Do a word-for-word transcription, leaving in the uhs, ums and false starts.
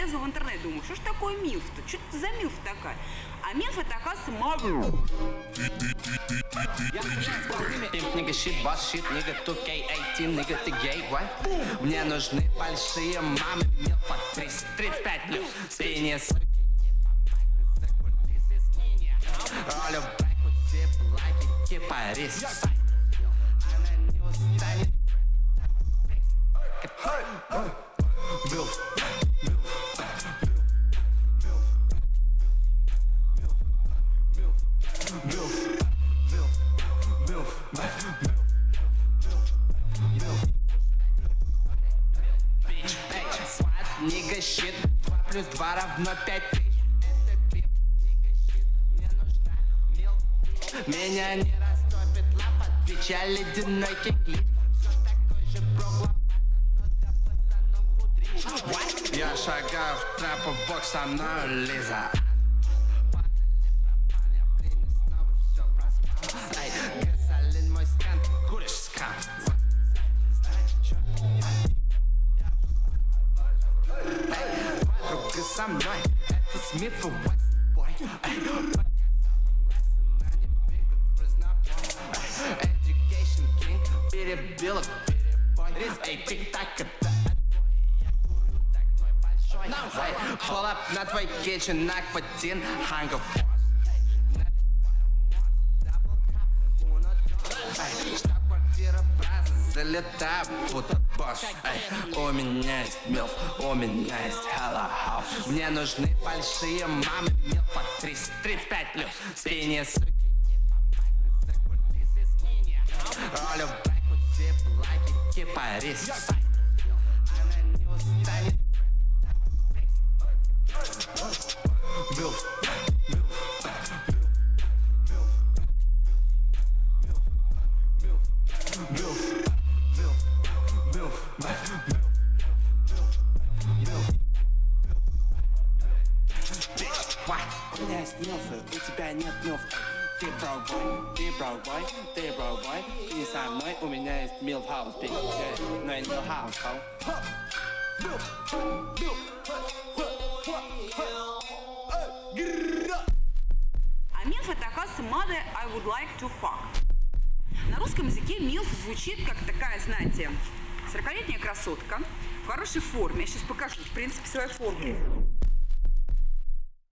залезла в интернет, думаю, что ж такое милф-то? Что это за милф такая? А милф это, оказывается, мама. Пимп, нига, щит, бас, щит, нига, ту кей восемнадцать, нига, ты гей, what? Мне нужны большие мамы, милфа, тридцать, тридцать пять плюс, спине, суки, не попасть на кулисы, скини. Ролю бэк, вот все лайки, кипарис. Она не устанет. Милф, нига, щит, два плюс два равно пять тысяч. Это пип, нига, щит, мне нужна милф. Меня не растопит лапа, отвечай ледяной киклип. Все такой же проглот, но для пацанов мудрее. Я шагаю в трапу, бокс со мною Лиза. Гасолин мой скант, куришь скам. Подруга со мной, это Смит и Вестбой. Education King, перебил их перебой. Эй, тик-так, это отбой. Я курю такой большой. Pull up на твой kitchen, акватин, hunger force. Штаб-квартира Браза, залетаю, будто босс. Эй, у меня есть милф, у меня есть hella house. Мне нужны большие мамы, милфа тридцать, тридцать пять плюс. Спине, суки, не попасть на кулисы, скини. Ролю бэк, вот все лайки, кипарис. Она не устанет. Милф, у меня есть милфы, у тебя нет милф. Ты брок-бой, ты брок-бой, ты брок-бой. Ты не со мной, у меня есть милф-хаус, биг. Но я не милф-хаус, хоу. А милф это, оказывается, mother I would like to fuck. На русском языке милф звучит как такая, знаете, сорокалетняя красотка в хорошей форме. Я сейчас покажу, в принципе, свою форму.